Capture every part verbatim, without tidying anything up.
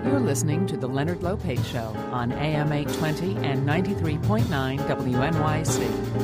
You're listening to The Leonard Lopate Show on A M eight twenty and ninety-three point nine W N Y C.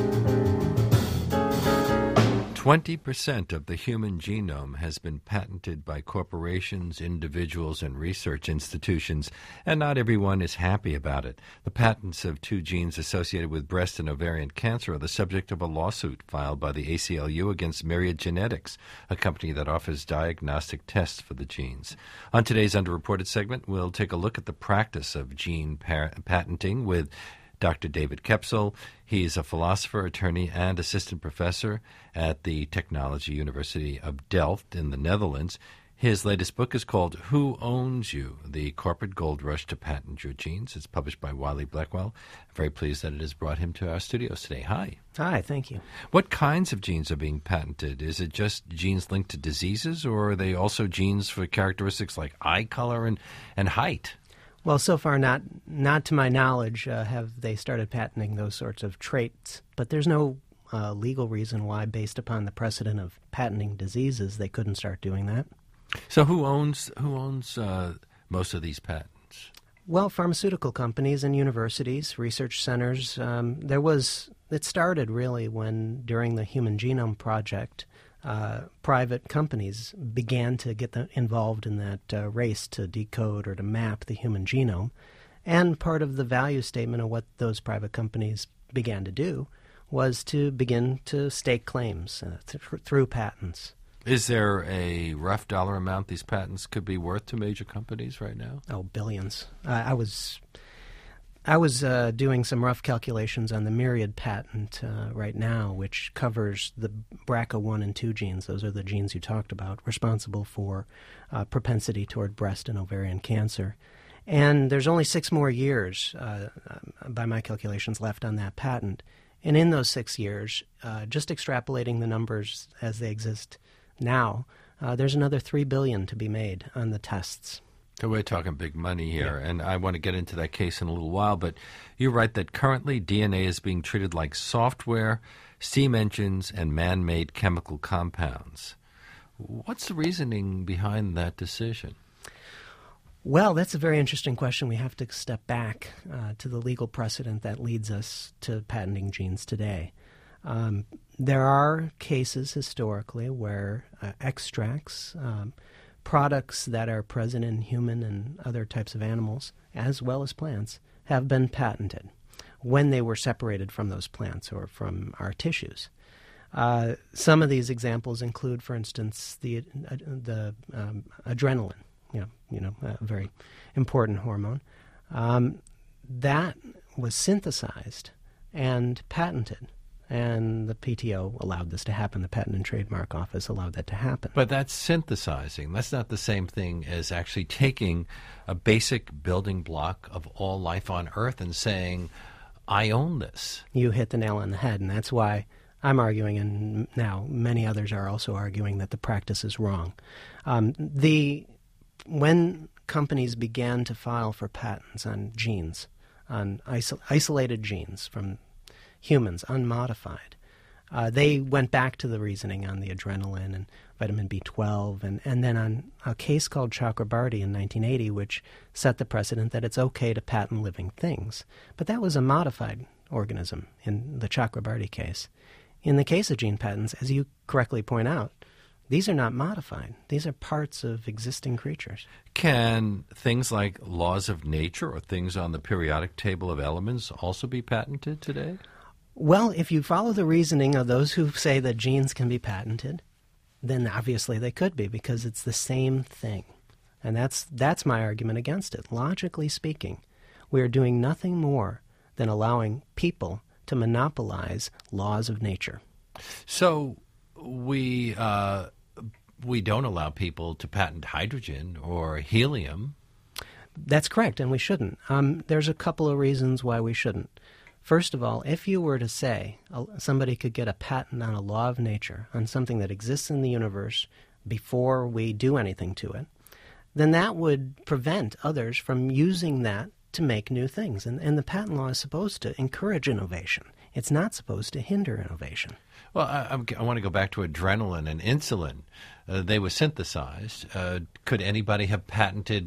twenty percent of the human genome has been patented by corporations, individuals, and research institutions, and not everyone is happy about it. The patents of two genes associated with breast and ovarian cancer are the subject of a lawsuit filed by the A C L U against Myriad Genetics, a company that offers diagnostic tests for the genes. On today's Underreported segment, we'll take a look at the practice of gene par- patenting with Doctor David Kepsel. He's a philosopher, attorney, and assistant professor at the Technology University of Delft in the Netherlands. His latest book is called Who Owns You? The Corporate Gold Rush to Patent Your Genes. It's published by Wiley Blackwell. I'm very pleased that it has brought him to our studios today. Hi. Hi, thank you. What kinds of genes are being patented? Is it just genes linked to diseases, or are they also genes for characteristics like eye color and, and height? Well, so far, not not to my knowledge, uh, have they started patenting those sorts of traits. But there's no uh, legal reason why, based upon the precedent of patenting diseases, they couldn't start doing that. So who owns who owns uh, most of these patents? Well, pharmaceutical companies and universities, research centers. Um, there was it started really when, during the Human Genome Project, Uh, private companies began to get the, involved in that uh, race to decode or to map the human genome. And part of the value statement of what those private companies began to do was to begin to stake claims uh, th- through patents. Is there a rough dollar amount these patents could be worth to major companies right now? Oh, billions. Uh, I was... I was uh, doing some rough calculations on the Myriad patent uh, right now, which covers the B R C A one and two genes. Those are the genes you talked about, responsible for uh, propensity toward breast and ovarian cancer. And there's only six more years, uh, by my calculations, left on that patent. And in those six years, uh, just extrapolating the numbers as they exist now, uh, there's another three billion dollars to be made on the tests. So we're talking big money here, Yeah. and I want to get into that case in a little while, but you write that currently D N A is being treated like software, steam engines, and man-made chemical compounds. What's the reasoning behind that decision? Well, that's a very interesting question. We have to step back uh, to the legal precedent that leads us to patenting genes today. Um, there are cases historically where uh, extracts, um, products that are present in human and other types of animals, as well as plants, have been patented when they were separated from those plants or from our tissues. Uh, some of these examples include, for instance, the uh, the um, adrenaline, you know, you know, a very important hormone. Um, that was synthesized and patented. And the P T O allowed this to happen. The Patent and Trademark Office allowed that to happen. But that's synthesizing. That's not the same thing as actually taking a basic building block of all life on Earth and saying, I own this. You hit the nail on the head, and that's why I'm arguing, and now many others are also arguing, that the practice is wrong. Um, the when companies began to file for patents on genes, on iso- isolated genes from humans, unmodified, uh, they went back to the reasoning on the adrenaline and vitamin B twelve, and, and then on a case called Chakrabarty in nineteen eighty, which set the precedent that it's okay to patent living things. But that was a modified organism in the Chakrabarty case. In the case of gene patents, as you correctly point out, these are not modified. These are parts of existing creatures. Can things like laws of nature or things on the periodic table of elements also be patented today? Well, if you follow the reasoning of those who say that genes can be patented, then obviously they could be, because it's the same thing. And that's that's my argument against it. Logically speaking, we are doing nothing more than allowing people to monopolize laws of nature. So we uh, we don't allow people to patent hydrogen or helium. That's correct, and we shouldn't. Um, there's a couple of reasons why we shouldn't. First of all, if you were to say uh, somebody could get a patent on a law of nature, on something that exists in the universe before we do anything to it, then that would prevent others from using that to make new things. And, and the patent law is supposed to encourage innovation. It's not supposed to hinder innovation. Well, I, I want to go back to adrenaline and insulin. Uh, they were synthesized. Uh, could anybody have patented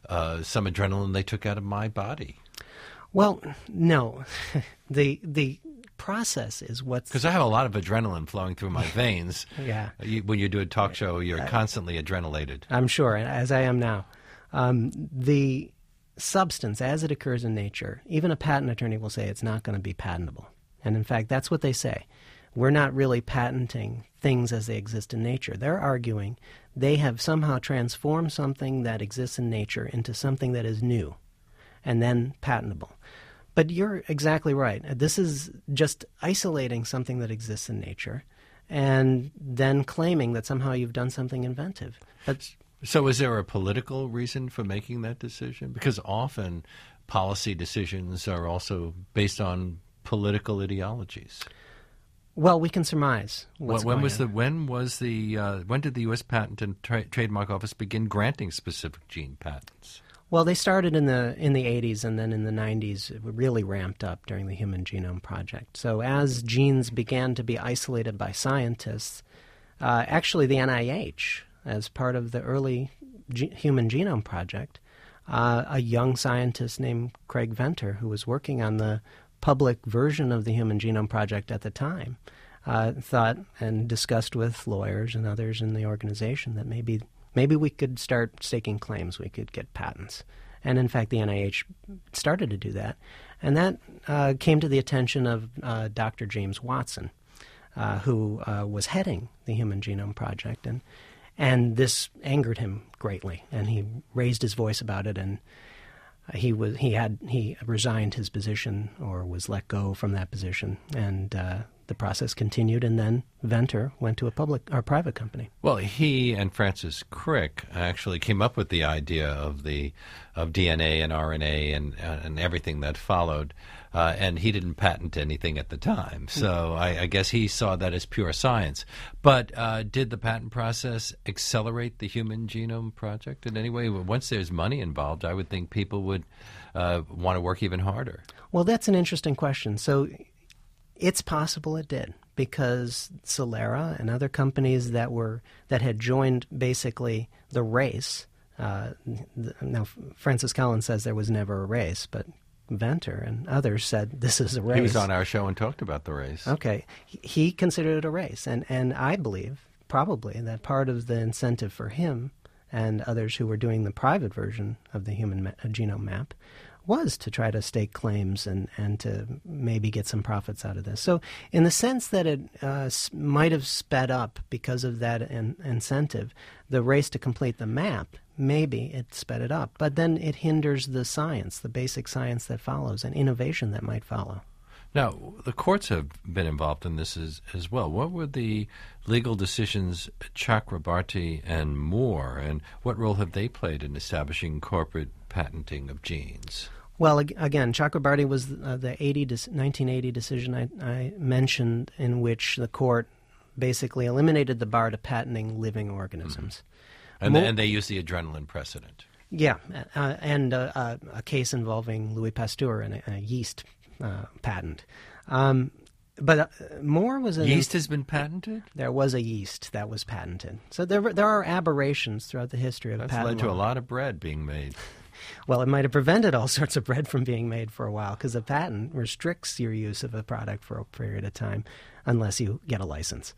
uh, some adrenaline they took out of my body. Well, no. the the process is what's... Because I have a lot of adrenaline flowing through my veins. Yeah. You, when you do a talk show, you're uh, constantly adrenalated. I'm sure, as I am now. Um, the substance, as it occurs in nature, even a patent attorney will say it's not going to be patentable. And in fact, that's what they say. We're not really patenting things as they exist in nature. They're arguing they have somehow transformed something that exists in nature into something that is new and then patentable. But you're exactly right. This is just isolating something that exists in nature and then claiming that somehow you've done something inventive. But, so is there a political reason for making that decision? Because often policy decisions are also based on political ideologies. Well, we can surmise what's when going was on. the when was the uh, when did the U S Patent and Tra- Trademark Office begin granting specific gene patents? Well, they started in the in the eighties, and then in the nineties it really ramped up during the Human Genome Project. So as genes began to be isolated by scientists, uh, actually the N I H, as part of the early G- Human Genome Project, uh, a young scientist named Craig Venter, who was working on the public version of the Human Genome Project at the time, uh, thought and discussed with lawyers and others in the organization that maybe maybe we could start staking claims, we could get patents. And in fact, the N I H started to do that. And that uh, came to the attention of uh, Doctor James Watson, uh, who uh, was heading the Human Genome Project. And, and this angered him greatly, and he raised his voice about it, and He was he had he resigned his position or was let go from that position, and uh, the process continued. And then Venter went to a public or private company. Well, he and Francis Crick actually came up with the idea of the of D N A and R N A and and everything that followed, uh, and he didn't patent anything at the time. So I, I guess he saw that as pure science. But uh, did the patent process accelerate the Human Genome Project in any way? Once there's money involved, I would think people would uh, want to work even harder. Well, that's an interesting question. So it's possible it did, because Celera and other companies that were that had joined basically the race. Uh, th- now, Francis Collins says there was never a race, but Venter and others said this is a race. He was on our show and talked about the race. Okay. He, he considered it a race, and, and I believe probably that part of the incentive for him and others who were doing the private version of the human ma- genome map was to try to stake claims and, and to maybe get some profits out of this. So in the sense that it uh, might have sped up because of that in, incentive, the race to complete the map, maybe it sped it up. But then it hinders the science, the basic science that follows, and innovation that might follow. Now, the courts have been involved in this as, as well. What were the legal decisions, Chakrabarty and Moore, and what role have they played in establishing corporate patenting of genes? Well, again, Chakrabarty was uh, the eighty, nineteen eighty decision I, I mentioned, in which the court basically eliminated the bar to patenting living organisms. Mm-hmm. And, Mo- the, and they used the adrenaline precedent. Yeah, uh, and uh, uh, a case involving Louis Pasteur and a, a yeast uh, patent. Um, but uh, Moore was a... Yeast has been patented? There was a yeast that was patented. So there there are aberrations throughout the history of That's patent led to law. a lot of bread being made. Well, it might have prevented all sorts of bread from being made for a while, because a patent restricts your use of a product for a period of time unless you get a license.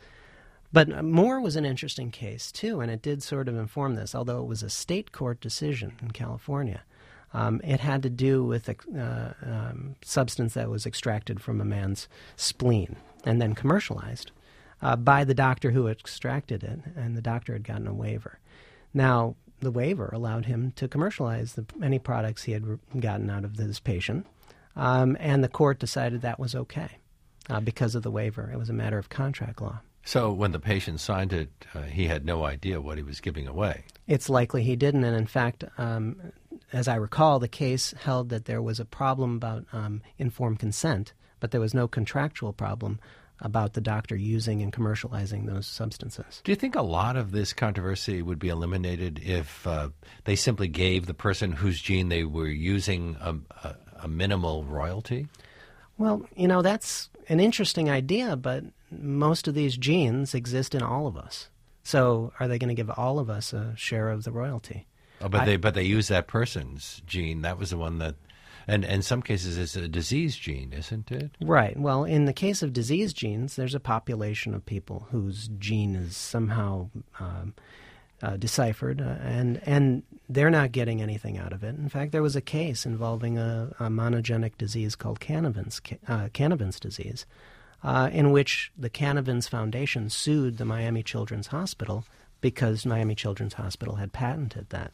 But Moore was an interesting case, too, and it did sort of inform this, although it was a state court decision in California. Um, it had to do with a uh, um, substance that was extracted from a man's spleen and then commercialized uh, by the doctor who extracted it, and the doctor had gotten a waiver. Now, the waiver allowed him to commercialize the, any products he had gotten out of this patient, um, and the court decided that was okay uh, because of the waiver. It was a matter of contract law. So when the patient signed it, uh, he had no idea what he was giving away. It's likely he didn't, and in fact, um, as I recall, the case held that there was a problem about um, informed consent, but there was no contractual problem about the doctor using and commercializing those substances. Do you think a lot of this controversy would be eliminated if uh, they simply gave the person whose gene they were using a, a, a minimal royalty? Well, you know, that's an interesting idea, but most of these genes exist in all of us. So are they going to give all of us a share of the royalty? Oh, but I, they but they use that person's gene. That was the one that, and, and in some cases it's a disease gene, isn't it? Right. Well, in the case of disease genes, there's a population of people whose gene is somehow um, uh, deciphered, uh, and and they're not getting anything out of it. In fact, there was a case involving a, a monogenic disease called Canavan's, uh, Canavan's disease, uh, in which the Canavan's Foundation sued the Miami Children's Hospital because Miami Children's Hospital had patented that.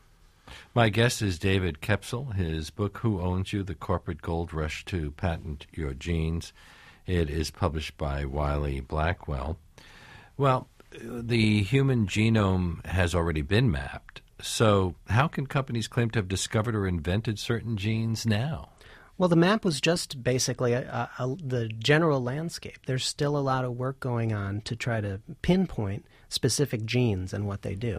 My guest is David Kepsel. His book, Who Owns You? The Corporate Gold Rush to Patent Your Genes. It is published by Wiley Blackwell. Well, the human genome has already been mapped. So how can companies claim to have discovered or invented certain genes now? Well, the map was just basically a, a, a, the general landscape. There's still a lot of work going on to try to pinpoint specific genes and what they do.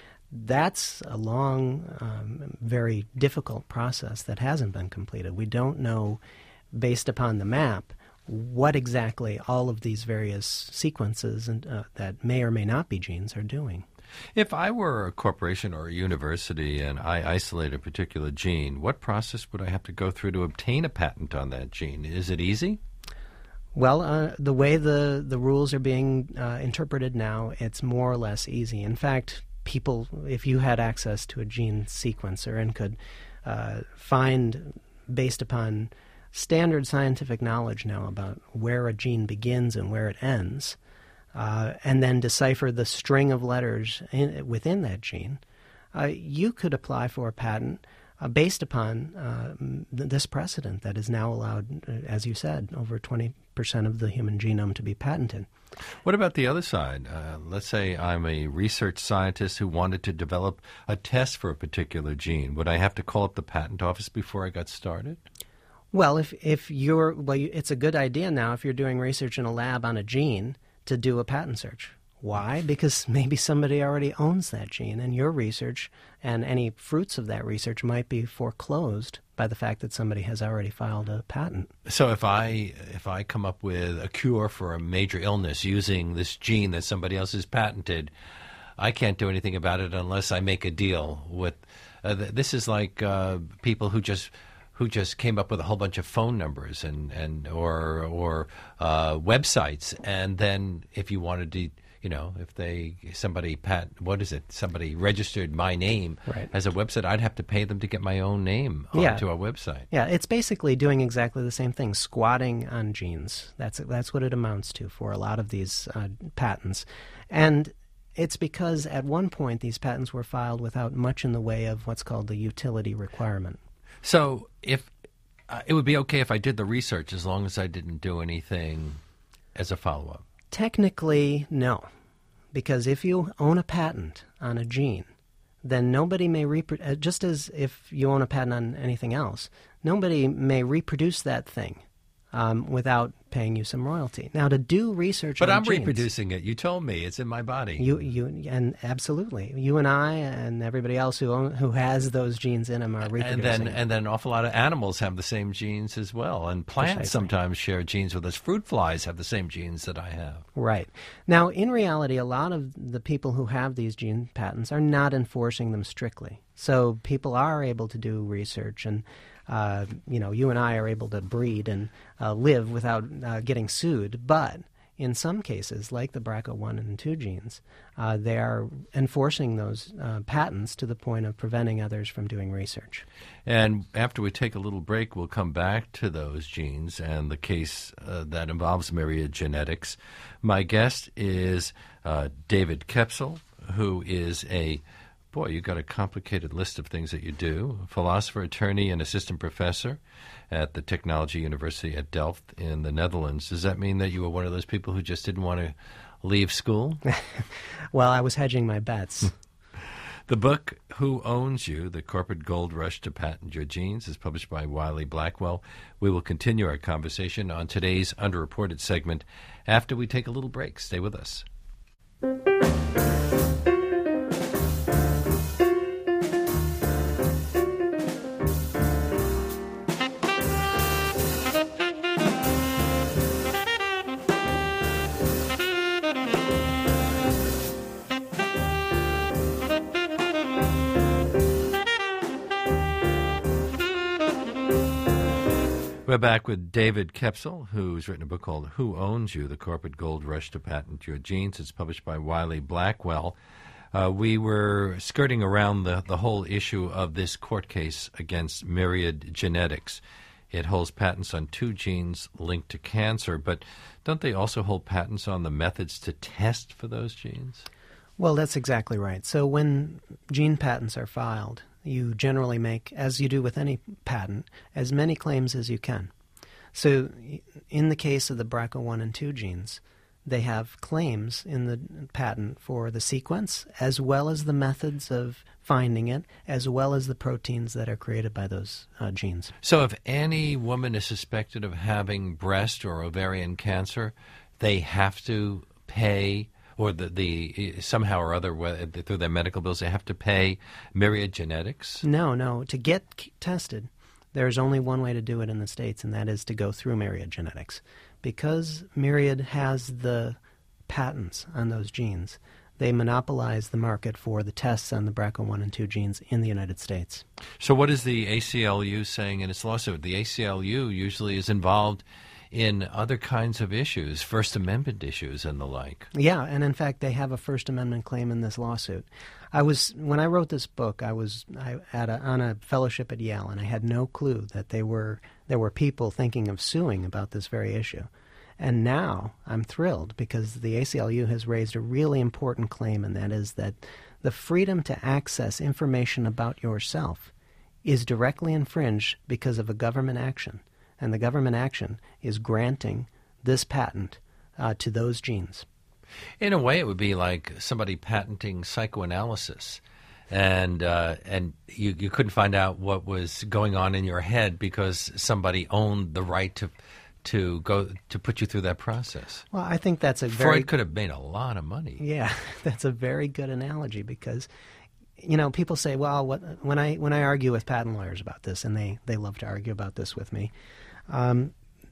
That's a long, um, very difficult process that hasn't been completed. We don't know, based upon the map, what exactly all of these various sequences and, uh, that may or may not be genes are doing. If I were a corporation or a university and I isolate a particular gene, what process would I have to go through to obtain a patent on that gene? Is it easy? Well, uh, the way the, the rules are being uh, interpreted now, it's more or less easy. In fact, people, if you had access to a gene sequencer and could uh, find, based upon standard scientific knowledge now about where a gene begins and where it ends, uh, and then decipher the string of letters in, within that gene, uh, you could apply for a patent uh, based upon uh, th- this precedent that is now allowed, uh, as you said, over twenty percent of the human genome to be patented. What about the other side? Uh, let's say I'm a research scientist who wanted to develop a test for a particular gene. Would I have to call up the patent office before I got started? Well, if if you're well, you, it's a good idea now if you're doing research in a lab on a gene to do a patent search. Why? Because maybe somebody already owns that gene, and your research and any fruits of that research might be foreclosed by the fact that somebody has already filed a patent. So if I if I come up with a cure for a major illness using this gene that somebody else has patented, I can't do anything about it unless I make a deal with. Uh, th- this is like uh, people who just who just came up with a whole bunch of phone numbers and and or or uh, websites, and then if you wanted to. You know, if they somebody pat what is it? Somebody registered my name right. as a website, I'd have to pay them to get my own name yeah. onto a website. Yeah, it's basically doing exactly the same thing, squatting on genes. That's that's what it amounts to for a lot of these uh, patents, and it's because at one point these patents were filed without much in the way of what's called the utility requirement. So, if uh, it would be okay if I did the research as long as I didn't do anything as a follow-up. Technically, no, because if you own a patent on a gene, then nobody may reproduce, just as if you own a patent on anything else, nobody may reproduce that thing um, without paying you some royalty. Now, to do research but on I'm genes, reproducing it. You told me it's in my body. You, you, and absolutely, you and I and everybody else who own, who has those genes in them are reproducing. And then, it. and then, an awful lot of animals have the same genes as well, and plants Precisely. sometimes share genes with us. Fruit flies have the same genes that I have. Right. Now, in reality, a lot of the people who have these gene patents are not enforcing them strictly. So people are able to do research, and uh, you know, you and I are able to breed and uh, live without uh, getting sued. But in some cases, like the B R C A one and two genes, uh, they are enforcing those uh, patents to the point of preventing others from doing research. And after we take a little break, we'll come back to those genes and the case uh, that involves Myriad Genetics. My guest is uh, David Kepsel, who is a Boy, you've got a complicated list of things that you do. Philosopher, attorney, and assistant professor at the Technology University at Delft in the Netherlands. Does that mean that you were one of those people who just didn't want to leave school? Well, I was hedging my bets. The book, Who Owns You? The Corporate Gold Rush to Patent Your Genes, is published by Wiley Blackwell. We will continue our conversation on today's underreported segment after we take a little break. Stay with us. We're back with David Kepsel, who's written a book called Who Owns You? The Corporate Gold Rush to Patent Your Genes. It's published by Wiley Blackwell. Uh, we were skirting around the, the whole issue of this court case against Myriad Genetics. It holds patents on two genes linked to cancer, but don't they also hold patents on the methods to test for those genes? Well, that's exactly right. So when gene patents are filed, you generally make, as you do with any patent, as many claims as you can. So in the case of the B R C A one and two genes, they have claims in the patent for the sequence as well as the methods of finding it, as well as the proteins that are created by those uh, genes. So if any woman is suspected of having breast or ovarian cancer, they have to pay, or the, the somehow or other, through their medical bills, they have to pay Myriad Genetics? No, no. To get tested, there's only one way to do it in the States, and that is to go through Myriad Genetics. Because Myriad has the patents on those genes, they monopolize the market for the tests on the B R C A one and two genes in the United States. So what is the A C L U saying in its lawsuit? The A C L U usually is involved in other kinds of issues, First Amendment issues and the like. Yeah, and in fact, they have a First Amendment claim in this lawsuit. I was when I wrote this book, I was I, at a, on a fellowship at Yale, and I had no clue that they were there were people thinking of suing about this very issue. And now I'm thrilled because the A C L U has raised a really important claim, and that is that the freedom to access information about yourself is directly infringed because of a government action. And the government action is granting this patent uh, to those genes. In a way, it would be like somebody patenting psychoanalysis, and uh, and you, you couldn't find out what was going on in your head because somebody owned the right to to go to put you through that process. Well, I think that's a very... Freud could have made a lot of money. Yeah, that's a very good analogy because, you know, people say, well, what, when I when I argue with patent lawyers about this, and they, they love to argue about this with me, um,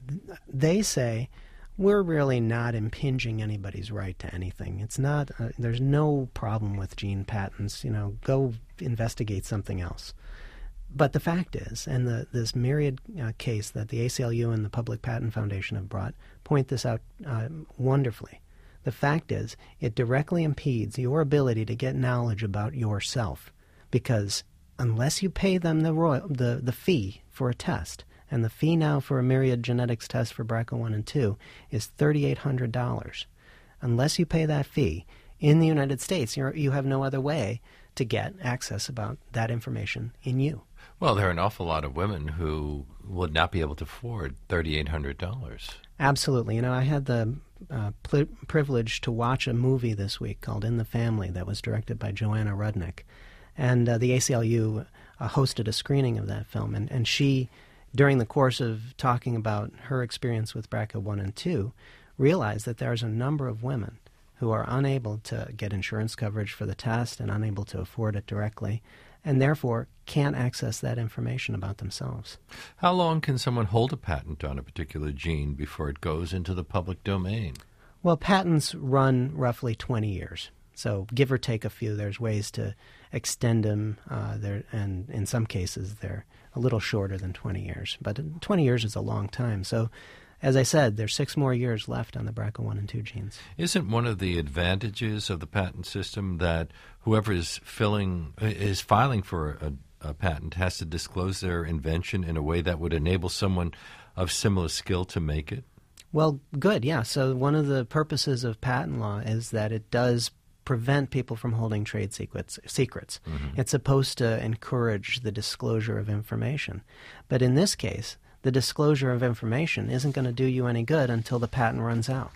they say, we're really not impinging anybody's right to anything. It's not, uh, there's no problem with gene patents. You know, go investigate something else. But the fact is, and the, this Myriad uh, case that the A C L U and the Public Patent Foundation have brought point this out uh, wonderfully. The fact is, it directly impedes your ability to get knowledge about yourself, because unless you pay them the royal, the, the fee for a test, and the fee now for a Myriad Genetics test for B R C A one and two is three thousand eight hundred dollars. Unless you pay that fee in the United States, you're, you have no other way to get access about that information in you. Well, there are an awful lot of women who would not be able to afford three thousand eight hundred dollars. Absolutely. You know, I had the uh, pl- privilege to watch a movie this week called In the Family that was directed by Joanna Rudnick. And uh, the A C L U uh, hosted a screening of that film. And, and she, during the course of talking about her experience with B R C A one and two, realized that there's a number of women who are unable to get insurance coverage for the test and unable to afford it directly, and therefore can't access that information about themselves. How long can someone hold a patent on a particular gene before it goes into the public domain? Well, patents run roughly twenty years. So give or take a few, there's ways to extend them, uh, there, and in some cases they're a little shorter than twenty years. But twenty years is a long time. So as I said, there's six more years left on the B R C A one and two genes. Isn't one of the advantages of the patent system that whoever is filling is filing for a, a patent has to disclose their invention in a way that would enable someone of similar skill to make it? Well, good, yeah. So one of the purposes of patent law is that it does prevent people from holding trade secrets. secrets. Mm-hmm. It's supposed to encourage the disclosure of information. But in this case, the disclosure of information isn't going to do you any good until the patent runs out.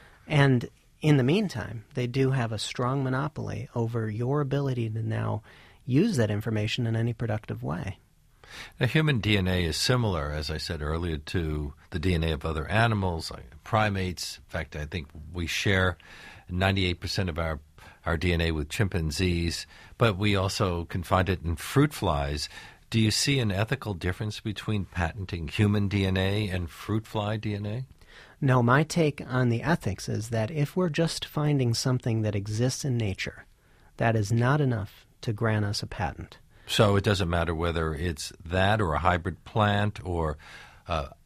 And in the meantime, they do have a strong monopoly over your ability to now use that information in any productive way. Now, human D N A is similar, as I said earlier, to the D N A of other animals, like primates. In fact, I think we share ninety-eight percent of our, our D N A with chimpanzees, but we also can find it in fruit flies. Do you see an ethical difference between patenting human D N A and fruit fly D N A? No, my take on the ethics is that if we're just finding something that exists in nature, that is not enough to grant us a patent. So it doesn't matter whether it's that or a hybrid plant or uh,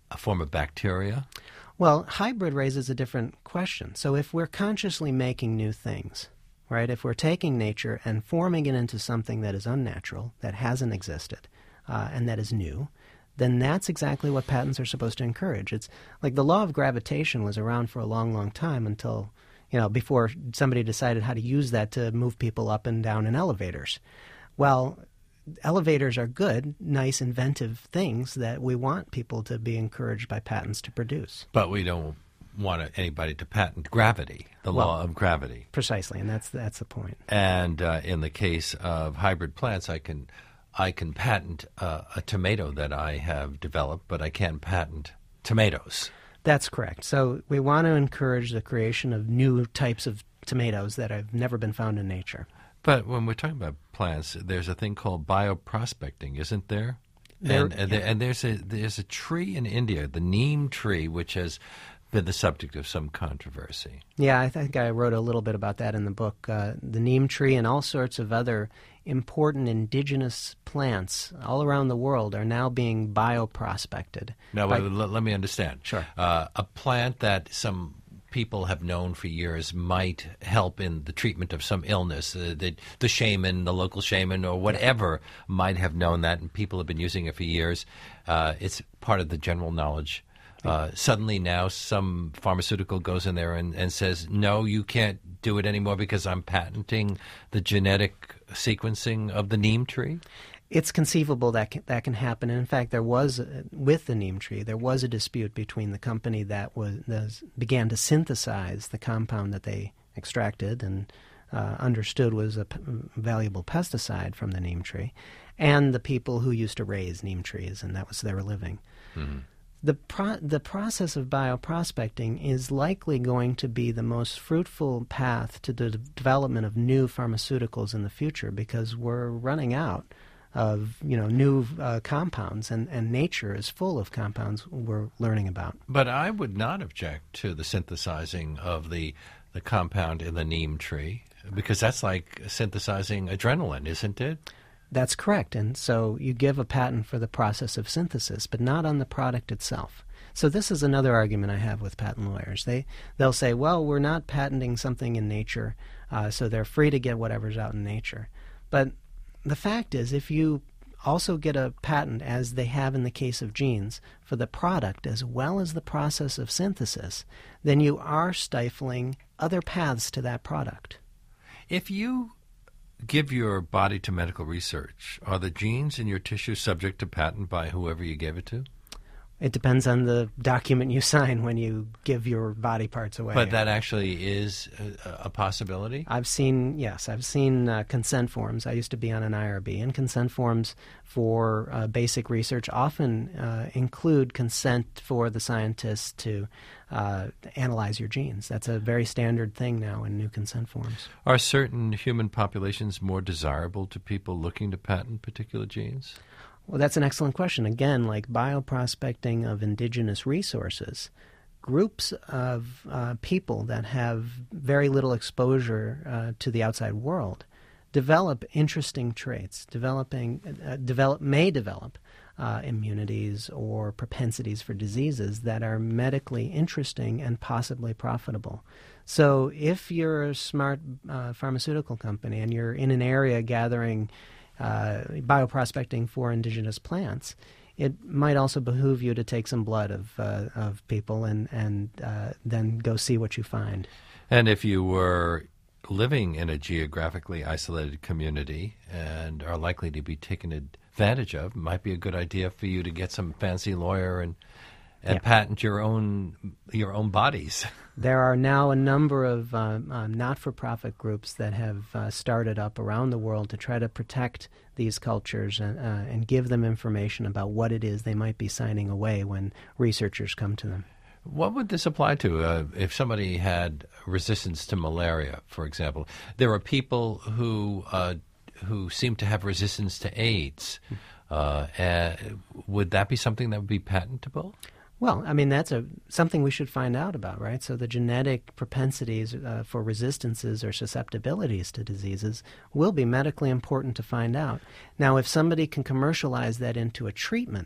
a form of bacteria? Well, hybrid raises a different question. So if we're consciously making new things, right, if we're taking nature and forming it into something that is unnatural, that hasn't existed, uh, and that is new, then that's exactly what patents are supposed to encourage. It's like the law of gravitation was around for a long, long time until, you know, before somebody decided how to use that to move people up and down in elevators. Well, elevators are good, nice, inventive things that we want people to be encouraged by patents to produce. But we don't want anybody to patent gravity, the well, law of gravity. Precisely, and that's that's the point. And uh, in the case of hybrid plants, I can I can patent uh, a tomato that I have developed, but I can't patent tomatoes. That's correct. So we want to encourage the creation of new types of tomatoes that have never been found in nature. But when we're talking about plants, there's a thing called bioprospecting, isn't there? There and, and, yeah. there, and there's a there's a tree in India, the neem tree, which has been the subject of some controversy. Yeah, I think I wrote a little bit about that in the book. Uh, the neem tree and all sorts of other important indigenous plants all around the world are now being bioprospected. Now, by, let, let me understand. Sure. Uh, a plant that some people have known for years might help in the treatment of some illness. Uh, the, the shaman, the local shaman, or whatever might have known that, and people have been using it for years. Uh, it's part of the general knowledge. Uh, suddenly now some pharmaceutical goes in there and, and says, no, you can't do it anymore because I'm patenting the genetic sequencing of the neem tree? It's conceivable that can, that can happen. And in fact, there was, uh, with the neem tree, there was a dispute between the company that was, was began to synthesize the compound that they extracted and uh, understood was a p- valuable pesticide from the neem tree, and the people who used to raise neem trees, and that was their living. Mm-hmm. The pro- the process of bioprospecting is likely going to be the most fruitful path to the d- development of new pharmaceuticals in the future, because we're running out of you know new uh, compounds, and, and nature is full of compounds we're learning about. But I would not object to the synthesizing of the the compound in the neem tree, because that's like synthesizing adrenaline, isn't it? That's correct. And so you give a patent for the process of synthesis, but not on the product itself. So this is another argument I have with patent lawyers. They, they'll say, well, we're not patenting something in nature, uh, so they're free to get whatever's out in nature. But the fact is, if you also get a patent, as they have in the case of genes, for the product as well as the process of synthesis, then you are stifling other paths to that product. If you give your body to medical research, are the genes in your tissue subject to patent by whoever you gave it to? It depends on the document you sign when you give your body parts away. But that actually is a, a possibility? I've seen, yes, I've seen uh, consent forms. I used to be on an I R B, and consent forms for uh, basic research often uh, include consent for the scientist to uh, analyze your genes. That's a very standard thing now in new consent forms. Are certain human populations more desirable to people looking to patent particular genes? Well, that's an excellent question. Again, like bioprospecting of indigenous resources, groups of uh, people that have very little exposure uh, to the outside world develop interesting traits, developing, uh, develop, may develop uh, immunities or propensities for diseases that are medically interesting and possibly profitable. So if you're a smart uh, pharmaceutical company and you're in an area gathering Uh, bioprospecting for indigenous plants, it might also behoove you to take some blood of uh, of people and and uh, then go see what you find. And if you were living in a geographically isolated community and are likely to be taken advantage of, it might be a good idea for you to get some fancy lawyer and and yeah. patent your own your own bodies. There are now a number of um, um, not-for-profit groups that have uh, started up around the world to try to protect these cultures and, uh, and give them information about what it is they might be signing away when researchers come to them. What would this apply to? Uh, if somebody had resistance to malaria, for example, there are people who uh, who seem to have resistance to AIDS. Uh, uh, would that be something that would be patentable? Well, I mean, that's a something we should find out about, right? So the genetic propensities uh, for resistances or susceptibilities to diseases will be medically important to find out. Now, if somebody can commercialize that into a treatment,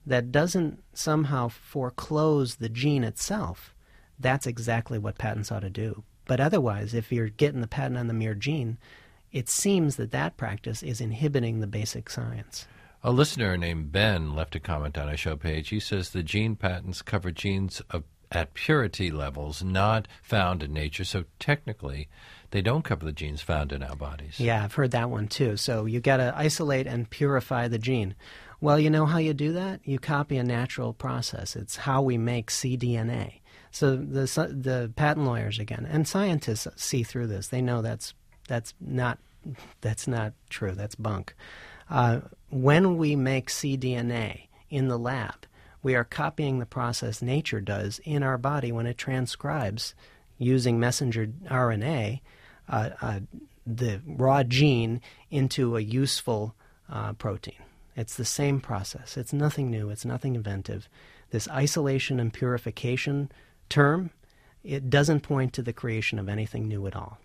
that doesn't somehow foreclose the gene itself, that's exactly what patents ought to do. But otherwise, if you're getting the patent on the mere gene, it seems that that practice is inhibiting the basic science. A listener named Ben left a comment on our show page. He says the gene patents cover genes of, at purity levels not found in nature, so technically they don't cover the genes found in our bodies. Yeah, I've heard that one too. So you got to isolate and purify the gene. Well, you know how you do that? You copy a natural process. It's how we make cDNA. So the the patent lawyers again, and scientists see through this. They know that's that's not that's not true. That's bunk. Uh, when we make cDNA in the lab, we are copying the process nature does in our body when it transcribes using messenger R N A uh, uh, the raw gene into a useful uh, protein. It's the same process. It's nothing new. It's nothing inventive. This isolation and purification term, it doesn't point to the creation of anything new at all.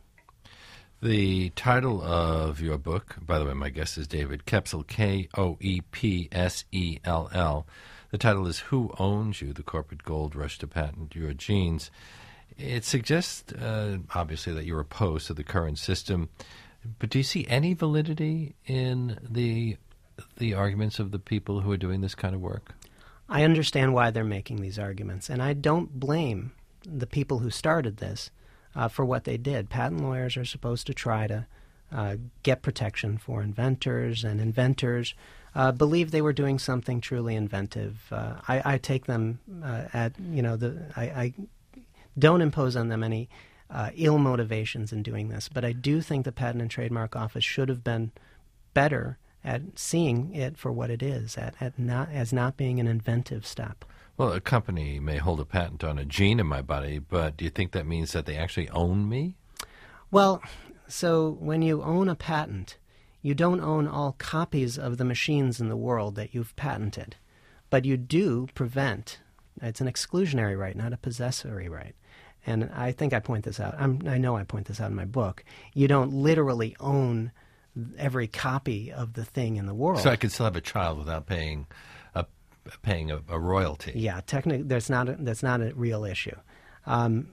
The title of your book, by the way, my guest is David Koepsell, K O E P S E L L. The title is Who Owns You? The Corporate Gold Rush to Patent Your Genes. It suggests, uh, obviously, that you're opposed to the current system, but do you see any validity in the the arguments of the people who are doing this kind of work? I understand why they're making these arguments, and I don't blame the people who started this uh, for what they did. Patent lawyers are supposed to try to uh, get protection for inventors, and inventors uh, believe they were doing something truly inventive. Uh, I, I take them uh, at, you know, the I, I don't impose on them any uh, ill motivations in doing this, but I do think the Patent and Trademark Office should have been better at seeing it for what it is, at, at not as not being an inventive step. Well, a company may hold a patent on a gene in my body, but do you think that means that they actually own me? Well, so when you own a patent, you don't own all copies of the machines in the world that you've patented, but you do prevent, it's an exclusionary right, not a possessory right. And I think I point this out, I'm, I know I point this out in my book. You don't literally own every copy of the thing in the world. So I could still have a child without paying a paying a, a royalty. Yeah, technically, that's not a, that's not a real issue. Um,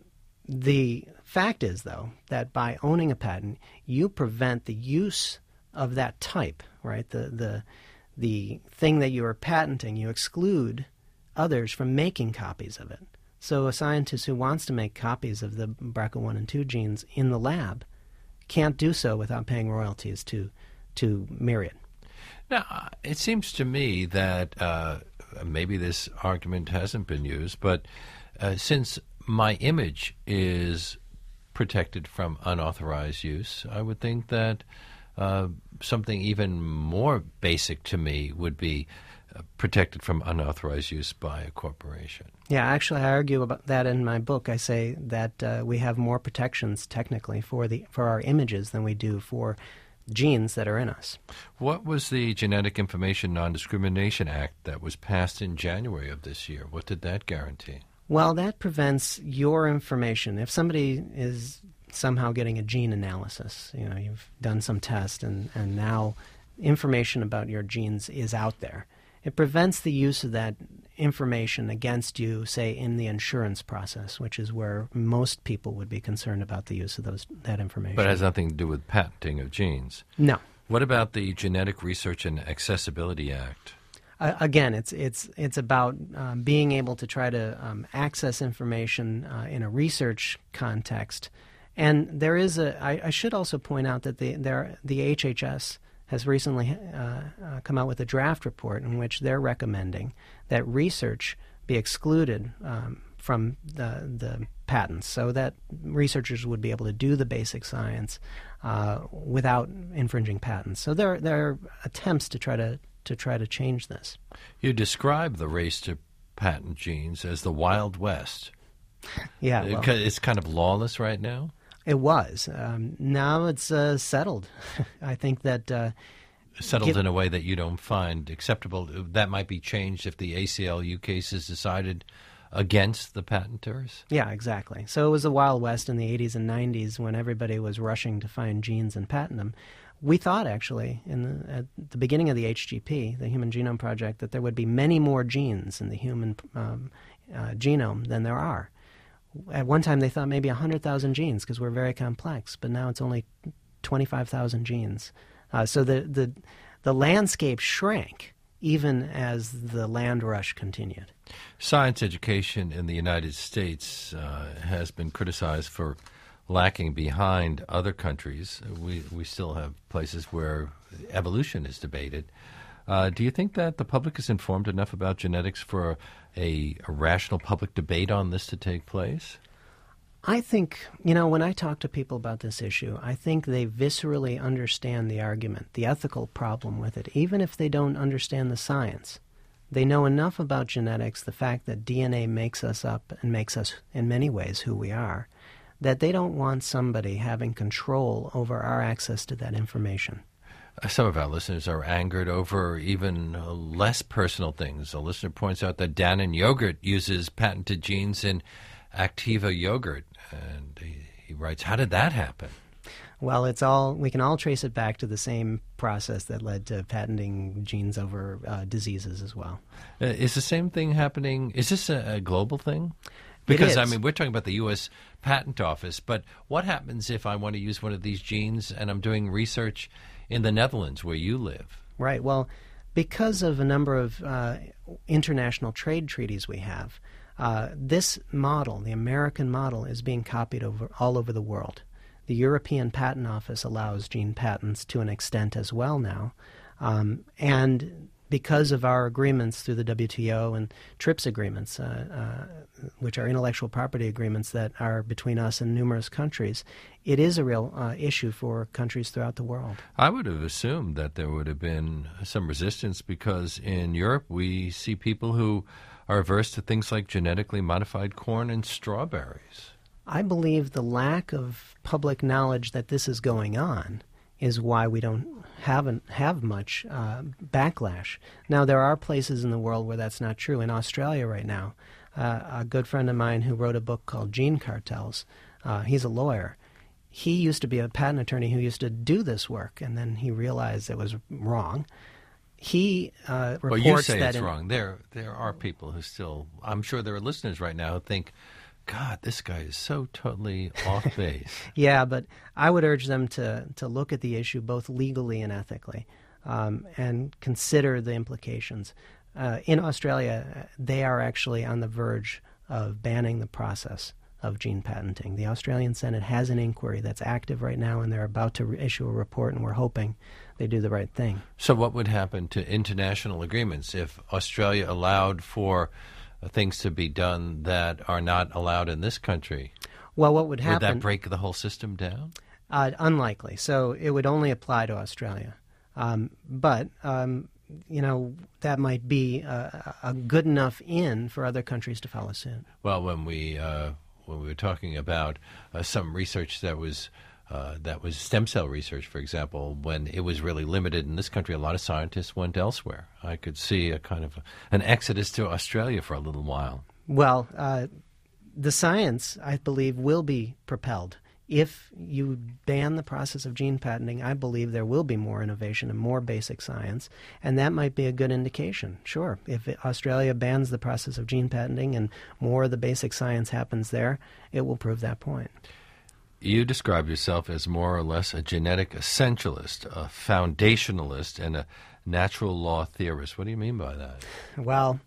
the fact is, though, that by owning a patent, you prevent the use of that type, right? The the the thing that you are patenting, you exclude others from making copies of it. So a scientist who wants to make copies of the B R C A one and two genes in the lab can't do so without paying royalties to to Myriad. Now, it seems to me that uh, maybe this argument hasn't been used, but uh, since my image is protected from unauthorized use, I would think that uh, something even more basic to me would be uh, protected from unauthorized use by a corporation. Yeah, actually, I argue about that in my book. I say that uh, we have more protections technically for the for our images than we do for genes that are in us. What was the Genetic Information Non-Discrimination Act that was passed in January of this year? What did that guarantee? Well, that prevents your information. If somebody is somehow getting a gene analysis, you know, you've done some test and, and now information about your genes is out there. It prevents the use of that information against you, say, in the insurance process, which is where most people would be concerned about the use of those that information. But it has nothing to do with patenting of genes. No. What about the Genetic Research and Accessibility Act? Uh, again, it's it's it's about um, being able to try to um, access information uh, in a research context, and there is a. I, I should also point out that the there the H H S has recently uh, uh, come out with a draft report in which they're recommending that research be excluded um, from the the patents, so that researchers would be able to do the basic science uh, without infringing patents. So there there are attempts to try to. to try to change this. You describe the race to patent genes as the Wild West. Yeah. Well, it's kind of lawless right now? It was. Um, now it's uh, settled. I think that... Uh, settled get, in a way that you don't find acceptable. That might be changed if the A C L U case is decided against the patenters? Yeah, exactly. So it was the Wild West in the eighties and nineties when everybody was rushing to find genes and patent them. We thought, actually, in the, at the beginning of the H G P, the Human Genome Project, that there would be many more genes in the human um, uh, genome than there are. At one time, they thought maybe one hundred thousand genes because we're very complex, but now it's only twenty-five thousand genes. Uh, so the, the, the landscape shrank even as the land rush continued. Science education in the United States uh, has been criticized for lacking behind other countries. We we still have places where evolution is debated. Uh, do you think that the public is informed enough about genetics for a, a rational public debate on this to take place? I think, you know, when I talk to people about this issue, I think they viscerally understand the argument, the ethical problem with it, even if they don't understand the science. They know enough about genetics, the fact that D N A makes us up and makes us, in many ways, who we are, that they don't want somebody having control over our access to that information. Some of our listeners are angered over even uh, less personal things. A listener points out that Dannon Yogurt uses patented genes in Activa yogurt, and he, he writes, how did that happen? Well, it's all we can all trace it back to the same process that led to patenting genes over uh, diseases as well. Uh, is the same thing happening? Is this a, a global thing? Because, I mean, we're talking about the U S Patent Office, but what happens if I want to use one of these genes and I'm doing research in the Netherlands where you live? Right. Well, because of a number of uh, international trade treaties we have, uh, this model, the American model, is being copied over all over the world. The European Patent Office allows gene patents to an extent as well now. Um, and because of our agreements through the W T O and TRIPS agreements, uh, uh, which are intellectual property agreements that are between us and numerous countries, it is a real uh, issue for countries throughout the world. I would have assumed that there would have been some resistance because in Europe we see people who are averse to things like genetically modified corn and strawberries. I believe the lack of public knowledge that this is going on is why we don't haven't have much uh, backlash. Now, there are places in the world where that's not true. In Australia right now, uh, a good friend of mine who wrote a book called Gene Cartels, uh, he's a lawyer. He used to be a patent attorney who used to do this work, and then he realized it was wrong. He uh, reports well, you say that it's in, wrong. There, there are people who still, I'm sure there are listeners right now who think, God, this guy is so totally off base. Yeah, but I would urge them to, to look at the issue both legally and ethically um, and consider the implications. Uh, in Australia, they are actually on the verge of banning the process of gene patenting. The Australian Senate has an inquiry that's active right now, and they're about to re- issue a report, and we're hoping they do the right thing. So what would happen to international agreements if Australia allowed for things to be done that are not allowed in this country? Well, what would happen... Would that break the whole system down? Uh, unlikely. So it would only apply to Australia. Um, but, um, you know, that might be a, a good enough in for other countries to follow suit. Well, when we uh, when we were talking about uh, some research that was uh, that was stem cell research, for example, when it was really limited in this country, a lot of scientists went elsewhere. I could see a kind of an exodus to Australia for a little while. Well, uh, the science, I believe, will be propelled. If you ban the process of gene patenting, I believe there will be more innovation and more basic science, and that might be a good indication. Sure, if it, Australia bans the process of gene patenting and more of the basic science happens there, it will prove that point. You describe yourself as more or less a genetic essentialist, a foundationalist, and a natural law theorist. What do you mean by that? Well,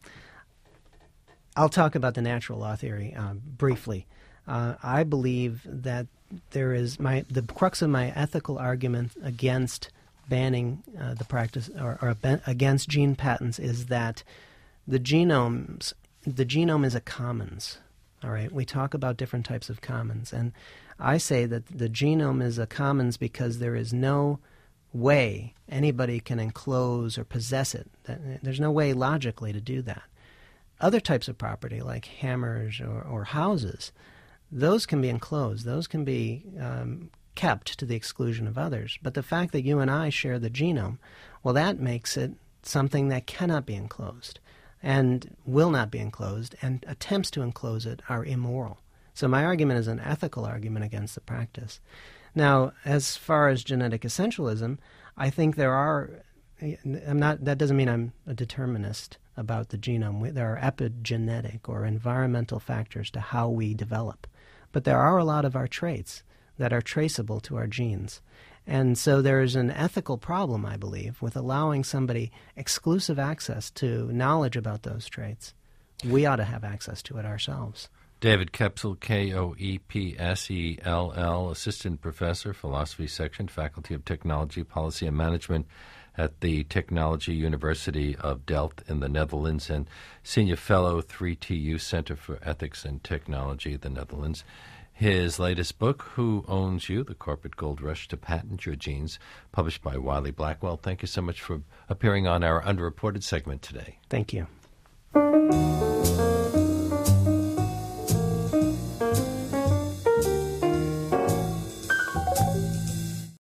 I'll talk about the natural law theory uh, briefly. Uh, I believe that there is my the crux of my ethical argument against banning uh, the practice or, or against gene patents is that the genomes the genome is a commons. All right, we talk about different types of commons, and I say that the genome is a commons because there is no way anybody can enclose or possess it. There's no way logically to do that. Other types of property, like hammers or, or houses, those can be enclosed. Those can be um, kept to the exclusion of others. But the fact that you and I share the genome, well, that makes it something that cannot be enclosed and will not be enclosed, and attempts to enclose it are immoral. So my argument is an ethical argument against the practice. Now, as far as genetic essentialism, I think there are, I'm not, that doesn't mean I'm a determinist about the genome. There are epigenetic or environmental factors to how we develop. But there are a lot of our traits that are traceable to our genes. And so there is an ethical problem, I believe, with allowing somebody exclusive access to knowledge about those traits. We ought to have access to it ourselves. David Koepsell, K O E P S E L L, Assistant Professor, Philosophy Section, Faculty of Technology, Policy and Management at the Technology University of Delft in the Netherlands, and Senior Fellow, three T U Center for Ethics and Technology, the Netherlands. His latest book, Who Owns You? The Corporate Gold Rush to Patent Your Genes, published by Wiley Blackwell. Thank you so much for appearing on our Underreported segment today. Thank you.